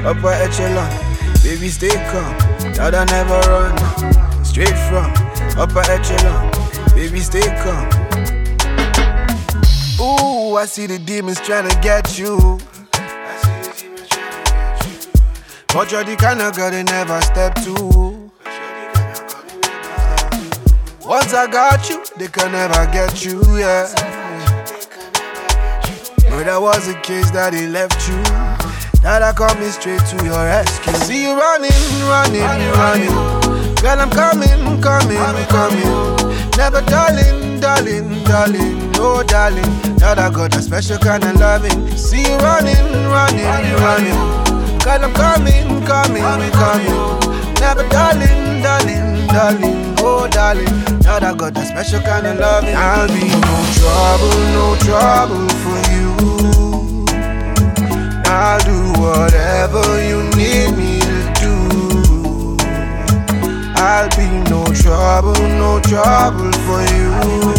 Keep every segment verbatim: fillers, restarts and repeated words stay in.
upper echelon. Baby, stay calm, that I never run. Straight from upper echelon. Baby, stay calm. Ooh, I see the demons trying to get you. But you're the kind of girl they never step to. Once I got you, they can never get you, yeah. But that was the case that they left you. That I coming straight to your rescue. See you running, running, running. Girl, I'm coming, coming, coming. Never darling, darling, darling, no darling. That I got a special kind of loving. See you running, running, running. Girl, I'm coming, coming, coming. Never darling, darling, darling, oh darling. Now I got a special kind of loving. I'll be no trouble, no trouble for you. I'll do whatever you need me to do. I'll be no trouble, no trouble for you.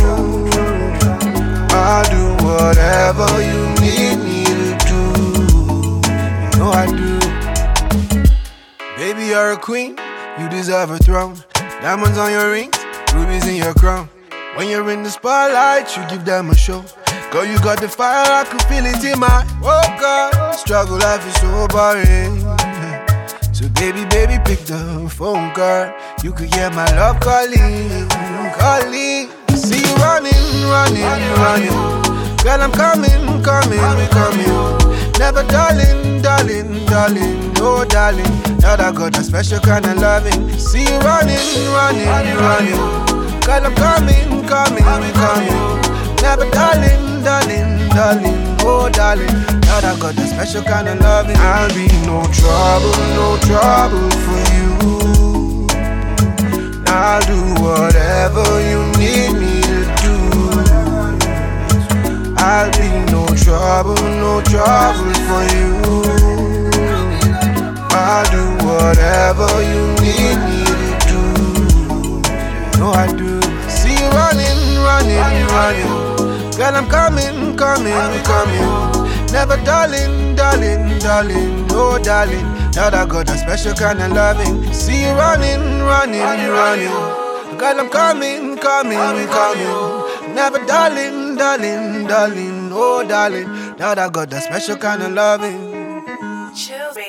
I'll do whatever you need me to do. No, I do. Baby, you're a queen, you deserve a throne. Diamonds on your rings, rubies in your crown. When you're in the spotlight, you give them a show. Girl, you got the fire, I can feel it in my oh God, struggle life is so boring. So baby, baby, pick the phone call. You could hear my love calling, calling. See you running, running, running. Girl, I'm coming, coming, coming. Never darling, darling, darling, no darling. Now I got a special kind of loving. See you running, running, running. Girl, I'm coming, coming, coming. Never darling, darling, darling, oh darling. Now I got a special kind of loving. I'll be no trouble, no trouble for you. I'll do whatever you need me to do. I'll be no trouble, no trouble for you. I'll do whatever you need me to do. No, I do. See you running, running, running. Girl, I'm coming, coming, coming. Never darling, darling, darling, no darling. Now I got a special kind of loving. See you running, running, running. Girl, I'm coming, coming, coming. Never darling, darling, darling, oh darling. Now I got a special kind of loving. Chill,